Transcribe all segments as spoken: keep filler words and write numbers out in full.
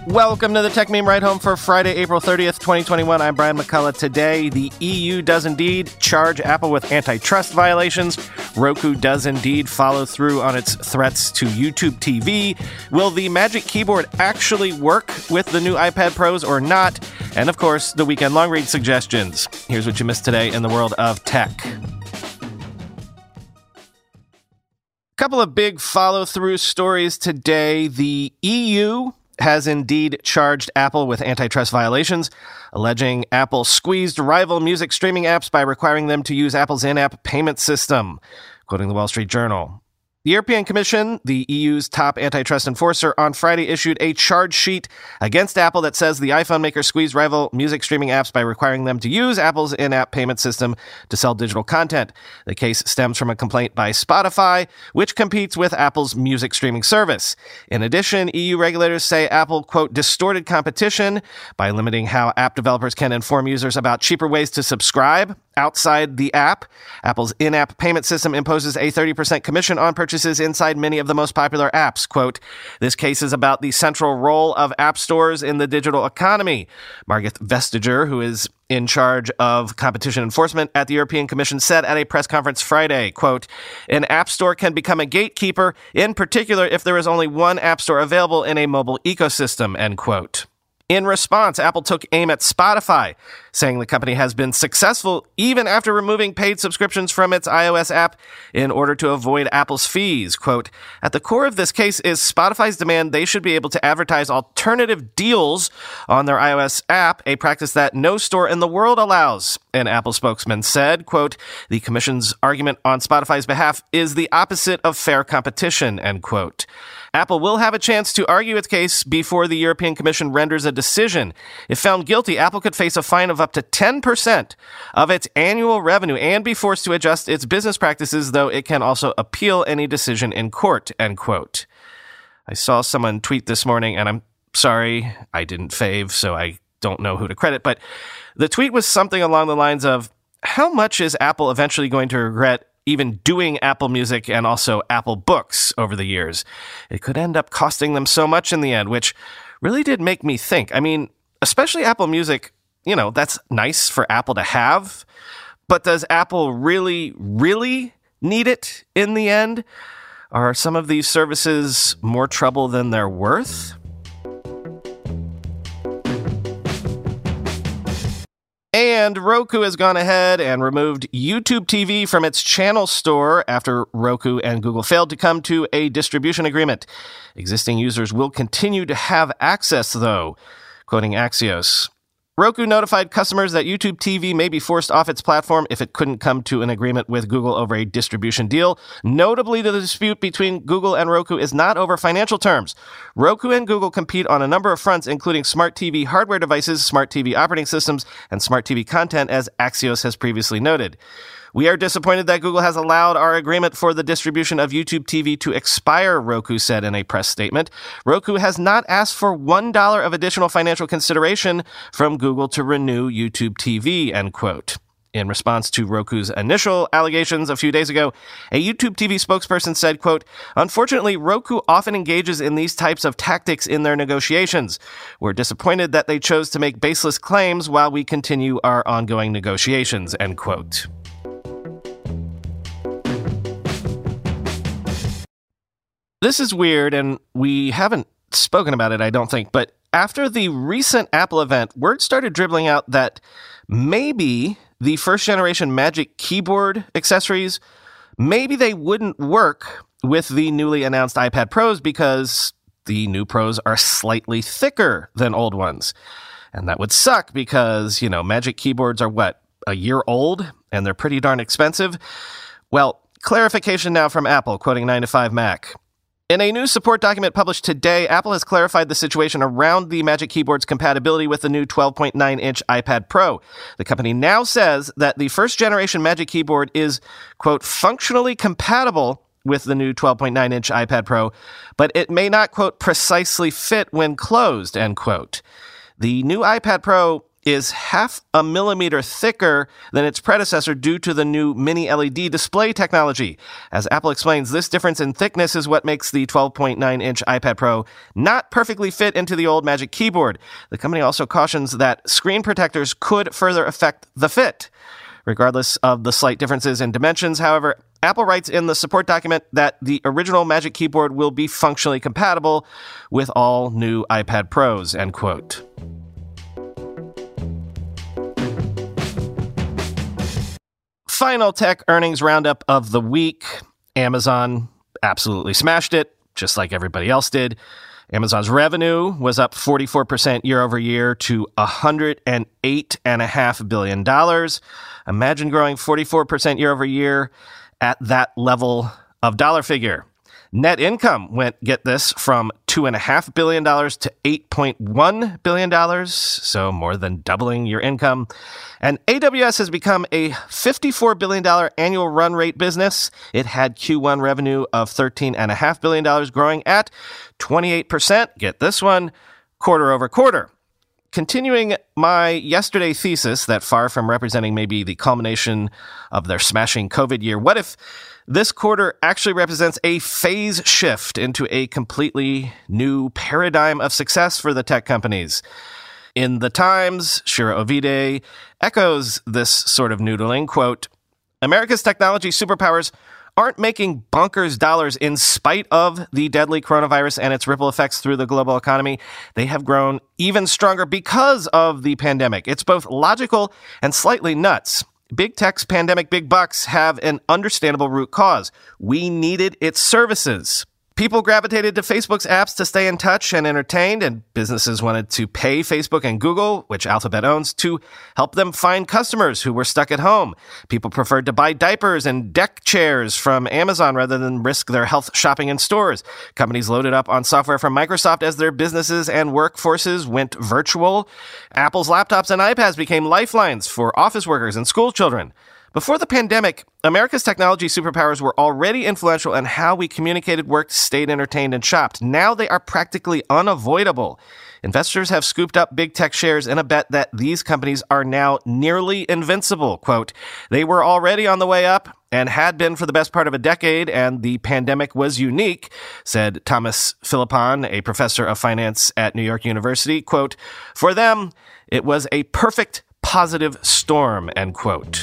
Welcome to the Tech Meme Ride Home for Friday, April thirtieth, twenty twenty-one. I'm Brian McCullough. Today, the E U does indeed charge Apple with antitrust violations. Roku does indeed follow through on its threats to YouTube T V. Will the Magic Keyboard actually work with the new iPad Pros or not? And of course, the weekend long read suggestions. Here's what you missed today in the world of tech. Couple of big follow-through stories today. The E U has indeed charged Apple with antitrust violations, alleging Apple squeezed rival music streaming apps by requiring them to use Apple's in-app payment system, quoting the Wall Street Journal. The European Commission, the E U's top antitrust enforcer, on Friday issued a charge sheet against Apple that says the iPhone maker squeezed rival music streaming apps by requiring them to use Apple's in-app payment system to sell digital content. The case stems from a complaint by Spotify, which competes with Apple's music streaming service. In addition, E U regulators say Apple, quote, distorted competition by limiting how app developers can inform users about cheaper ways to subscribe outside the app. Apple's in-app payment system imposes a thirty percent commission on purchases inside many of the most popular apps. Quote, this case is about the central role of app stores in the digital economy. Margit Vestager, who is in charge of competition enforcement at the European Commission, said at a press conference Friday, quote, an app store can become a gatekeeper, in particular if there is only one app store available in a mobile ecosystem, end quote. In response, Apple took aim at Spotify, saying the company has been successful even after removing paid subscriptions from its iOS app in order to avoid Apple's fees. Quote, at the core of this case is Spotify's demand they should be able to advertise alternative deals on their iOS app, a practice that no store in the world allows, an Apple spokesman said. Quote, the commission's argument on Spotify's behalf is the opposite of fair competition, end quote. Apple will have a chance to argue its case before the European Commission renders a decision. If found guilty, Apple could face a fine of up to ten percent of its annual revenue and be forced to adjust its business practices, though it can also appeal any decision in court, end quote. I saw someone tweet this morning, and I'm sorry, I didn't fave, so I don't know who to credit, but the tweet was something along the lines of, how much is Apple eventually going to regret even doing Apple Music and also Apple Books over the years? It could end up costing them so much in the end, which really did make me think. I mean, especially Apple Music, you know, that's nice for Apple to have, but does Apple really, really need it in the end? Are some of these services more trouble than they're worth? And Roku has gone ahead and removed YouTube T V from its channel store after Roku and Google failed to come to a distribution agreement. Existing users will continue to have access, though, quoting Axios. Roku notified customers that YouTube T V may be forced off its platform if it couldn't come to an agreement with Google over a distribution deal. Notably, the dispute between Google and Roku is not over financial terms. Roku and Google compete on a number of fronts, including smart T V hardware devices, smart T V operating systems, and smart T V content, as Axios has previously noted. We are disappointed that Google has allowed our agreement for the distribution of YouTube T V to expire, Roku said in a press statement. Roku has not asked for one dollar of additional financial consideration from Google to renew YouTube T V, end quote. In response to Roku's initial allegations a few days ago, a YouTube T V spokesperson said, quote, unfortunately, Roku often engages in these types of tactics in their negotiations. We're disappointed that they chose to make baseless claims while we continue our ongoing negotiations, end quote. This is weird, and we haven't spoken about it, I don't think, but after the recent Apple event, word started dribbling out that maybe the first-generation Magic Keyboard accessories, maybe they wouldn't work with the newly announced iPad Pros because the new Pros are slightly thicker than old ones. And that would suck because, you know, Magic Keyboards are, what, a year old, and they're pretty darn expensive? Well, clarification now from Apple, quoting nine to five Mac. In a new support document published today, Apple has clarified the situation around the Magic Keyboard's compatibility with the new twelve point nine inch iPad Pro. The company now says that the first-generation Magic Keyboard is, quote, functionally compatible with the new twelve point nine inch iPad Pro, but it may not, quote, precisely fit when closed, end quote. The new iPad Pro is half a millimeter thicker than its predecessor due to the new mini L E D display technology. As Apple explains, this difference in thickness is what makes the twelve point nine inch iPad Pro not perfectly fit into the old Magic Keyboard. The company also cautions that screen protectors could further affect the fit. Regardless of the slight differences in dimensions, however, Apple writes in the support document that the original Magic Keyboard will be functionally compatible with all new iPad Pros, end quote. Final tech earnings roundup of the week. Amazon absolutely smashed it, just like everybody else did. Amazon's revenue was up forty-four percent year over year to one hundred eight point five billion dollars. Imagine growing forty-four percent year over year at that level of dollar figure. Net income went, get this, from two point five billion dollars to eight point one billion dollars, so more than doubling your income. And A W S has become a fifty-four billion dollars annual run rate business. It had Q one revenue of thirteen point five billion dollars, growing at twenty-eight percent, get this one, quarter over quarter. Continuing my yesterday thesis that far from representing maybe the culmination of their smashing COVID year, what if this quarter actually represents a phase shift into a completely new paradigm of success for the tech companies? In the Times, Shira Ovide echoes this sort of noodling, quote, America's technology superpowers aren't making bonkers dollars in spite of the deadly coronavirus and its ripple effects through the global economy. They have grown even stronger because of the pandemic. It's both logical and slightly nuts. Big tech's pandemic big bucks have an understandable root cause. We needed its services. People gravitated to Facebook's apps to stay in touch and entertained, and businesses wanted to pay Facebook and Google, which Alphabet owns, to help them find customers who were stuck at home. People preferred to buy diapers and deck chairs from Amazon rather than risk their health shopping in stores. Companies loaded up on software from Microsoft as their businesses and workforces went virtual. Apple's laptops and iPads became lifelines for office workers and school children. Before the pandemic, America's technology superpowers were already influential in how we communicated, worked, stayed entertained, and shopped. Now they are practically unavoidable. Investors have scooped up big tech shares in a bet that these companies are now nearly invincible. Quote, they were already on the way up and had been for the best part of a decade, and the pandemic was unique, said Thomas Philippon, a professor of finance at New York University. Quote, for them, it was a perfect positive storm, end quote.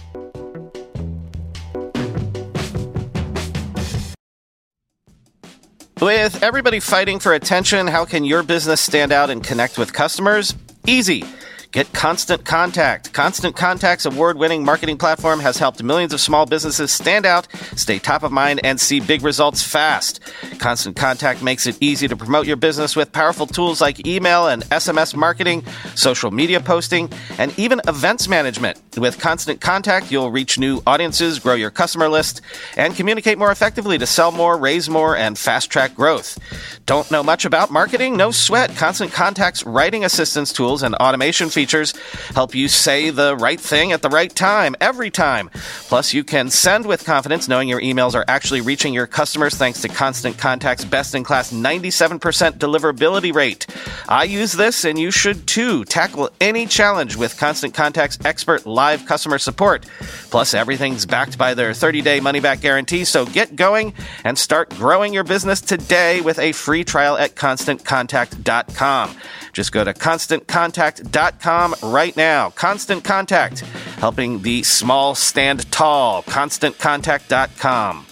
With everybody fighting for attention, how can your business stand out and connect with customers? Easy. Get Constant Contact. Constant Contact's award-winning marketing platform has helped millions of small businesses stand out, stay top of mind, and see big results fast. Constant Contact makes it easy to promote your business with powerful tools like email and S M S marketing, social media posting, and even events management. With Constant Contact, you'll reach new audiences, grow your customer list, and communicate more effectively to sell more, raise more, and fast-track growth. Don't know much about marketing? No sweat. Constant Contact's writing assistance tools and automation features Features help you say the right thing at the right time, every time. Plus, you can send with confidence knowing your emails are actually reaching your customers thanks to Constant Contact's best-in-class ninety-seven percent deliverability rate. I use this, and you should too. Tackle any challenge with Constant Contact's expert live customer support. Plus, everything's backed by their thirty-day money-back guarantee, so get going and start growing your business today with a free trial at constant contact dot com. Just go to constant contact dot com right now. Constant Contact, helping the small stand tall. constant contact dot com.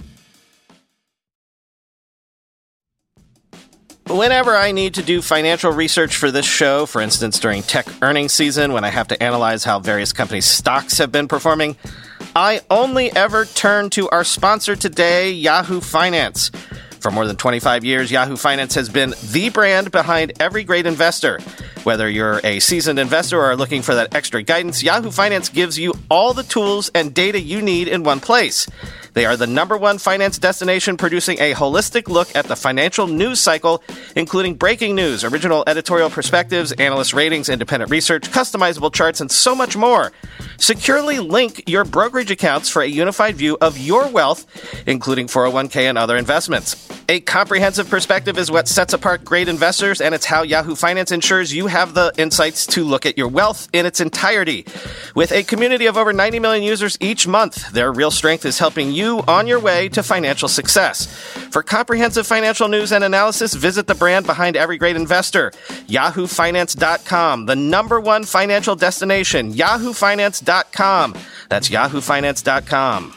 Whenever I need to do financial research for this show, for instance during tech earnings season when I have to analyze how various companies' stocks have been performing, I only ever turn to our sponsor today, Yahoo Finance. For more than twenty-five years, Yahoo Finance has been the brand behind every great investor. Whether you're a seasoned investor or are looking for that extra guidance, Yahoo Finance gives you all the tools and data you need in one place. They are the number one finance destination producing a holistic look at the financial news cycle, including breaking news, original editorial perspectives, analyst ratings, independent research, customizable charts, and so much more. Securely link your brokerage accounts for a unified view of your wealth, including four oh one k and other investments. A comprehensive perspective is what sets apart great investors, and it's how Yahoo Finance ensures you have the insights to look at your wealth in its entirety. With a community of over ninety million users each month, their real strength is helping you on your way to financial success. For comprehensive financial news and analysis, visit the brand behind every great investor, yahoo finance dot com, the number one financial destination, yahoo finance dot com. That's yahoo finance dot com.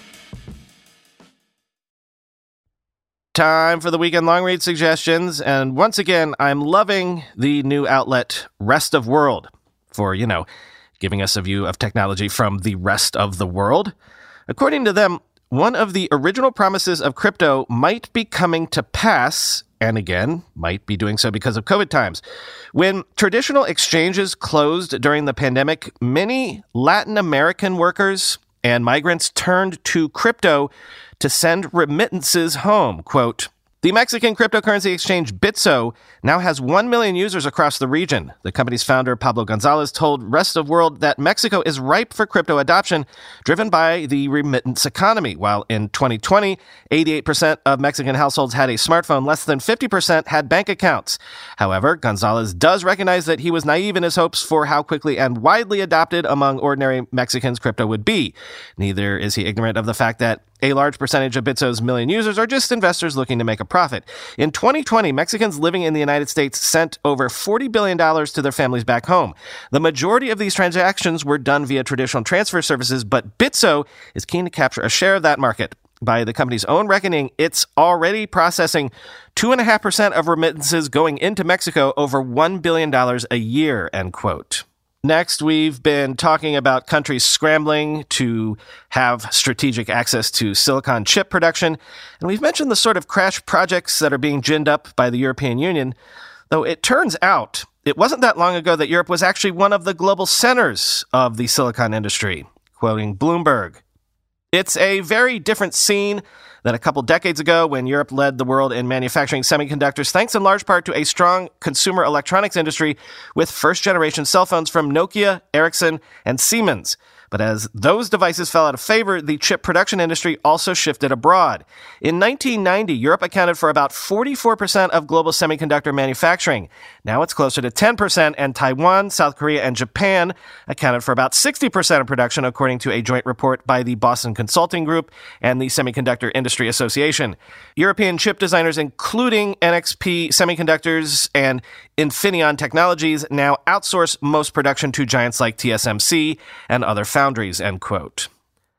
Time for the weekend long read suggestions, and once again, I'm loving the new outlet Rest of World for, you know, giving us a view of technology from the rest of the world. According to them, one of the original promises of crypto might be coming to pass, and again, might be doing so because of COVID times. When traditional exchanges closed during the pandemic, many Latin American workers and migrants turned to crypto to send remittances home. Quote, the Mexican cryptocurrency exchange Bitso now has one million users across the region. The company's founder, Pablo Gonzalez, told Rest of World that Mexico is ripe for crypto adoption, driven by the remittance economy. While in twenty twenty, eighty-eight percent of Mexican households had a smartphone, less than fifty percent had bank accounts. However, Gonzalez does recognize that he was naive in his hopes for how quickly and widely adopted among ordinary Mexicans crypto would be. Neither is he ignorant of the fact that a large percentage of Bitso's million users are just investors looking to make a profit. In twenty twenty, Mexicans living in the United States sent over forty billion dollars to their families back home. The majority of these transactions were done via traditional transfer services, but Bitso is keen to capture a share of that market. By the company's own reckoning, it's already processing two point five percent of remittances going into Mexico, over one billion dollars a year, end quote. Next, we've been talking about countries scrambling to have strategic access to silicon chip production, and we've mentioned the sort of crash projects that are being ginned up by the European Union, though it turns out it wasn't that long ago that Europe was actually one of the global centers of the silicon industry, quoting Bloomberg. It's a very different scene than a couple decades ago when Europe led the world in manufacturing semiconductors, thanks in large part to a strong consumer electronics industry with first-generation cell phones from Nokia, Ericsson, and Siemens. But as those devices fell out of favor, the chip production industry also shifted abroad. In nineteen ninety, Europe accounted for about forty-four percent of global semiconductor manufacturing. Now it's closer to ten percent, and Taiwan, South Korea, and Japan accounted for about sixty percent of production, according to a joint report by the Boston Consulting Group and the Semiconductor Industry Association. European chip designers, including N X P Semiconductors and Infineon Technologies, now outsource most production to giants like T S M C and other foundries, end quote.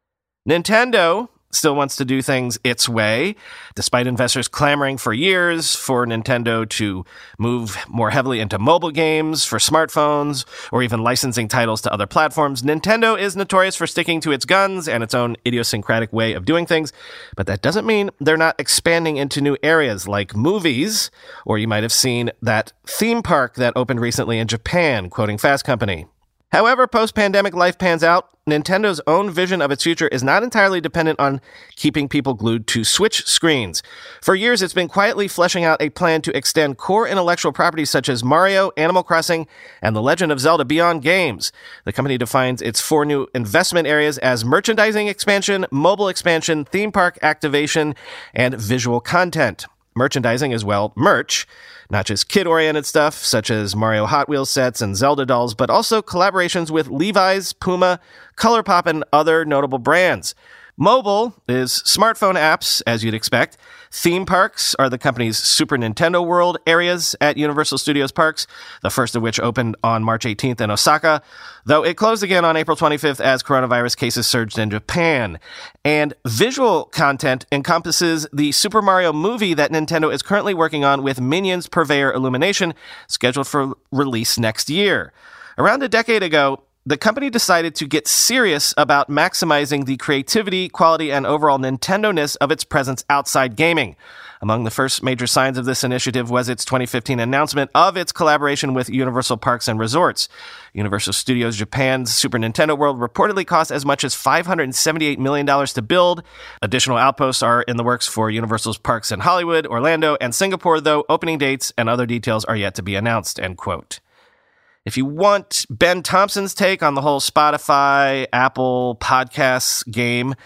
Nintendo still wants to do things its way, despite investors clamoring for years for Nintendo to move more heavily into mobile games, for smartphones, or even licensing titles to other platforms. Nintendo is notorious for sticking to its guns and its own idiosyncratic way of doing things, but that doesn't mean they're not expanding into new areas like movies, or you might have seen that theme park that opened recently in Japan, quoting Fast Company. However post-pandemic life pans out, Nintendo's own vision of its future is not entirely dependent on keeping people glued to Switch screens. For years, it's been quietly fleshing out a plan to extend core intellectual properties such as Mario, Animal Crossing, and The Legend of Zelda beyond games. The company defines its four new investment areas as merchandising expansion, mobile expansion, theme park activation, and visual content. Merchandising is, well, merch. Not just kid-oriented stuff, such as Mario Hot Wheels sets and Zelda dolls, but also collaborations with Levi's, Puma, ColourPop, and other notable brands. Mobile is smartphone apps, as you'd expect. Theme parks are the company's Super Nintendo World areas at Universal Studios Parks, the first of which opened on March eighteenth in Osaka, though it closed again on April twenty-fifth as coronavirus cases surged in Japan. And visual content encompasses the Super Mario movie that Nintendo is currently working on with Minions Purveyor Illumination, scheduled for release next year. Around a decade ago, the company decided to get serious about maximizing the creativity, quality, and overall Nintendo-ness of its presence outside gaming. Among the first major signs of this initiative was its twenty fifteen announcement of its collaboration with Universal Parks and Resorts. Universal Studios Japan's Super Nintendo World reportedly cost as much as five hundred seventy-eight million dollars to build. Additional outposts are in the works for Universal's parks in Hollywood, Orlando, and Singapore, though opening dates and other details are yet to be announced, end quote. If you want Ben Thompson's take on the whole Spotify, Apple Podcasts game,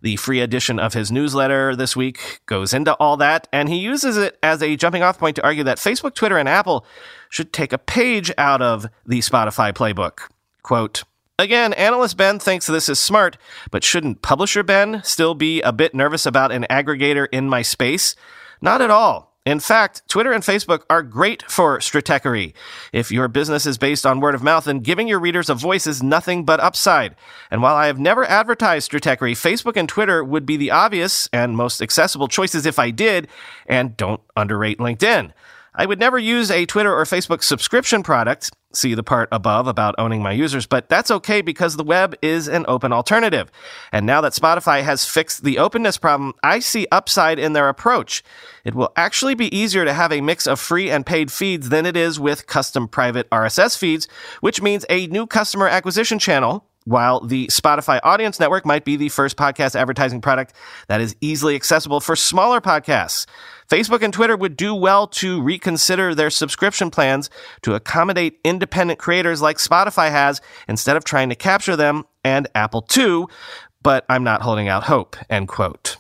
The free edition of his newsletter this week goes into all that, and he uses it as a jumping-off point to argue that Facebook, Twitter, and Apple should take a page out of the Spotify playbook. Quote, again, analyst Ben thinks this is smart, but shouldn't publisher Ben still be a bit nervous about an aggregator in my space? Not at all. In fact, Twitter and Facebook are great for stratechery. If your business is based on word of mouth, then giving your readers a voice is nothing but upside. And while I have never advertised stratechery, Facebook and Twitter would be the obvious and most accessible choices if I did, and don't underrate LinkedIn. I would never use a Twitter or Facebook subscription product, see the part above about owning my users, but that's okay because the web is an open alternative. And now that Spotify has fixed the openness problem, I see upside in their approach. It will actually be easier to have a mix of free and paid feeds than it is with custom private R S S feeds, which means a new customer acquisition channel, while the Spotify Audience Network might be the first podcast advertising product that is easily accessible for smaller podcasts. Facebook and Twitter would do well to reconsider their subscription plans to accommodate independent creators like Spotify has instead of trying to capture them, and Apple too, but I'm not holding out hope, end quote.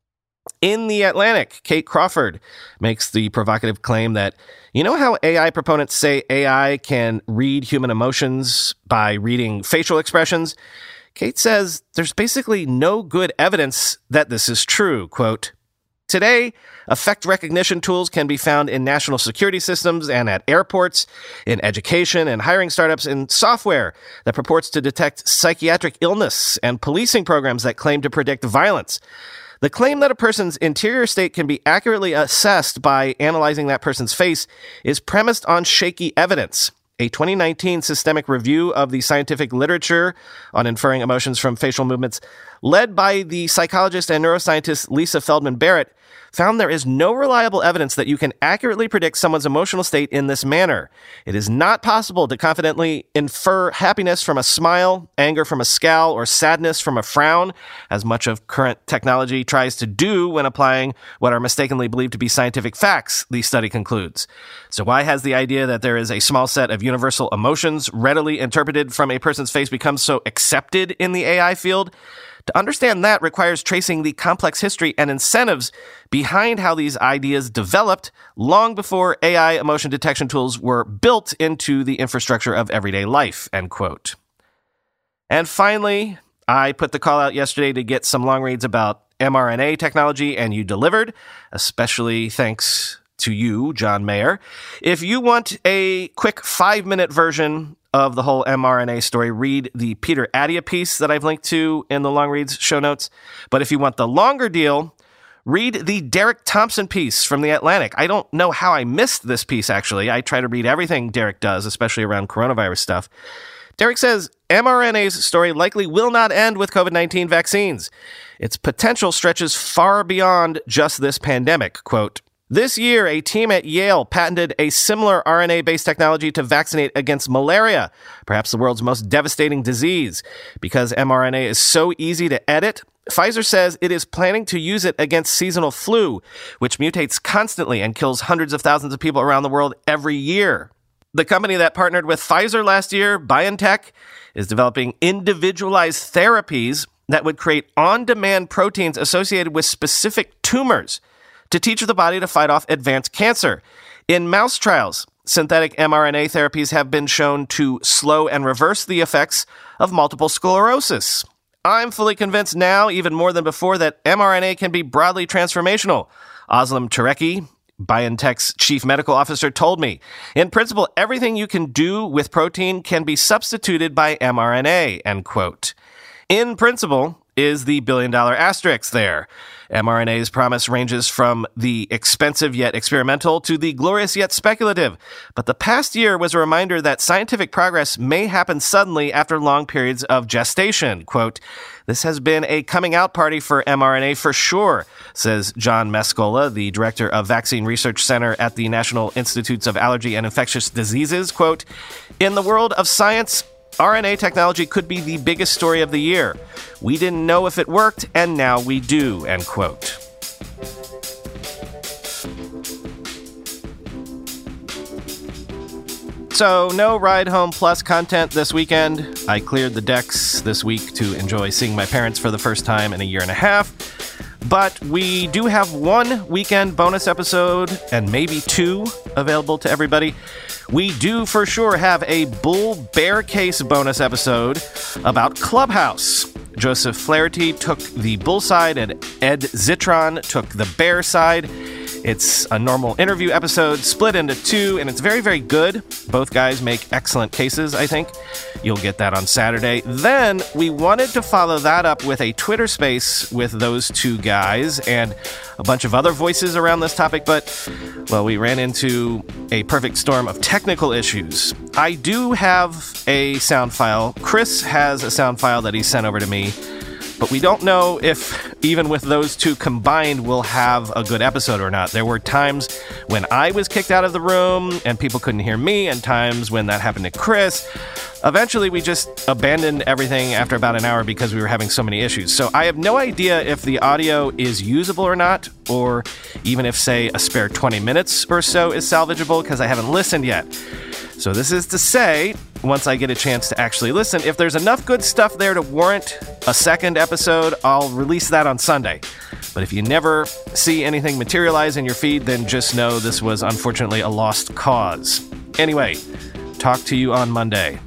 In The Atlantic, Kate Crawford makes the provocative claim that, you know how A I proponents say A I can read human emotions by reading facial expressions? Kate says there's basically no good evidence that this is true. Quote, today, effect recognition tools can be found in national security systems and at airports, in education and hiring startups, in software that purports to detect psychiatric illness, and policing programs that claim to predict violence. The claim that a person's interior state can be accurately assessed by analyzing that person's face is premised on shaky evidence. A twenty nineteen systemic review of the scientific literature on inferring emotions from facial movements, led by the psychologist and neuroscientist Lisa Feldman Barrett, found there is no reliable evidence that you can accurately predict someone's emotional state in this manner. It is not possible to confidently infer happiness from a smile, anger from a scowl, or sadness from a frown, as much of current technology tries to do when applying what are mistakenly believed to be scientific facts, the study concludes. So why has the idea that there is a small set of universal emotions readily interpreted from a person's face become so accepted in the A I field? To understand that requires tracing the complex history and incentives behind how these ideas developed long before A I emotion detection tools were built into the infrastructure of everyday life, end quote. And finally, I put the call out yesterday to get some long reads about mRNA technology, and you delivered, especially thanks to you, John Mayer. If you want a quick five-minute version of the whole mRNA story, read the Peter Attia piece that I've linked to in the long reads show notes. But if you want the longer deal, read the Derek Thompson piece from The Atlantic. I don't know how I missed this piece, actually. I try to read everything Derek does, especially around coronavirus stuff. Derek says mRNA's story likely will not end with covid nineteen vaccines. Its potential stretches far beyond just this pandemic. Quote, this year, a team at Yale patented a similar R N A-based technology to vaccinate against malaria, perhaps the world's most devastating disease. Because mRNA is so easy to edit, Pfizer says it is planning to use it against seasonal flu, which mutates constantly and kills hundreds of thousands of people around the world every year. The company that partnered with Pfizer last year, BioNTech, is developing individualized therapies that would create on-demand proteins associated with specific tumors to teach the body to fight off advanced cancer. In mouse trials, synthetic mRNA therapies have been shown to slow and reverse the effects of multiple sclerosis. I'm fully convinced now, even more than before, that mRNA can be broadly transformational. Özlem Türeci, BioNTech's chief medical officer, told me, in principle, everything you can do with protein can be substituted by mRNA, end quote. In principle is the billion-dollar asterisk there. mRNA's promise ranges from the expensive yet experimental to the glorious yet speculative. But the past year was a reminder that scientific progress may happen suddenly after long periods of gestation. Quote, this has been a coming out party for mRNA for sure, says John Mascola, the director of Vaccine Research Center at the National Institutes of Allergy and Infectious Diseases. Quote, in the world of science, R N A technology could be the biggest story of the year. We didn't know if it worked, and now we do, end quote. So, no Ride Home Plus content this weekend. I cleared the decks this week to enjoy seeing my parents for the first time in a year and a half. But we do have one weekend bonus episode, and maybe two, available to everybody. We do for sure have a Bull Bear Case bonus episode about Clubhouse. Joseph Flaherty took the bull side, and Ed Zitron took the bear side. It's a normal interview episode split into two, and it's very, very good. Both guys make excellent cases, I think. You'll get that on Saturday. Then we wanted to follow that up with a Twitter space with those two guys and a bunch of other voices around this topic, but, well, we ran into a perfect storm of technical issues. I do have a sound file. Chris has a sound file that he sent over to me. But we don't know if, even with those two combined, we'll have a good episode or not. There were times when I was kicked out of the room and people couldn't hear me, and times when that happened to Chris. Eventually, we just abandoned everything after about an hour because we were having so many issues. So I have no idea if the audio is usable or not, or even if, say, a spare twenty minutes or so is salvageable, because I haven't listened yet. So this is to say, once I get a chance to actually listen, if there's enough good stuff there to warrant a second episode, I'll release that on Sunday. But if you never see anything materialize in your feed, then just know this was unfortunately a lost cause. Anyway, talk to you on Monday.